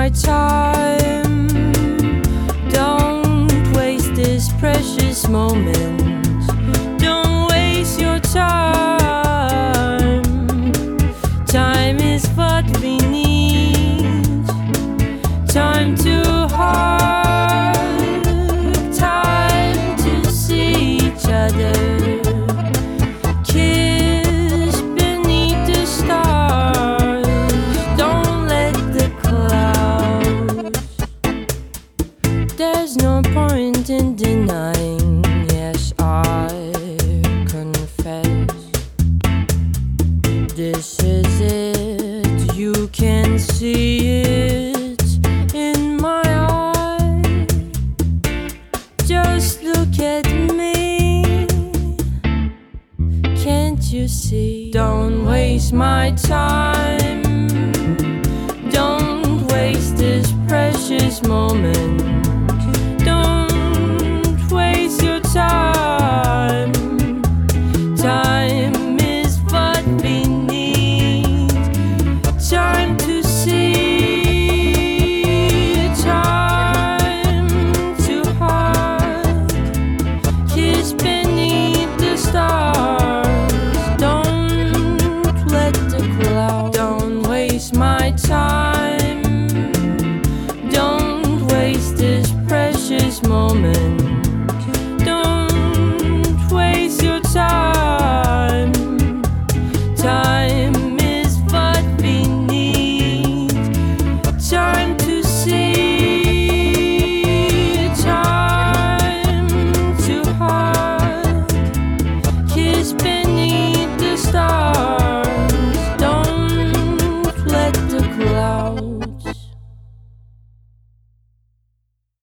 my time. Don't waste this precious moment. Don't waste your time. Time is what we need. Time to hug. Time to see each other. Kiss beneath the stars. Don't let the clouds. There's no point in denying. Yes, I confess. This is it. You can see it in my eye. Just look at me. Can't you see? Don't waste my time. Don't waste this precious moment. Don't waste your time. Time is what we need. Time to see. Time to hug. Kiss beneath the stars. Don't let the cloud. Don't waste my time. Don't waste this precious moment.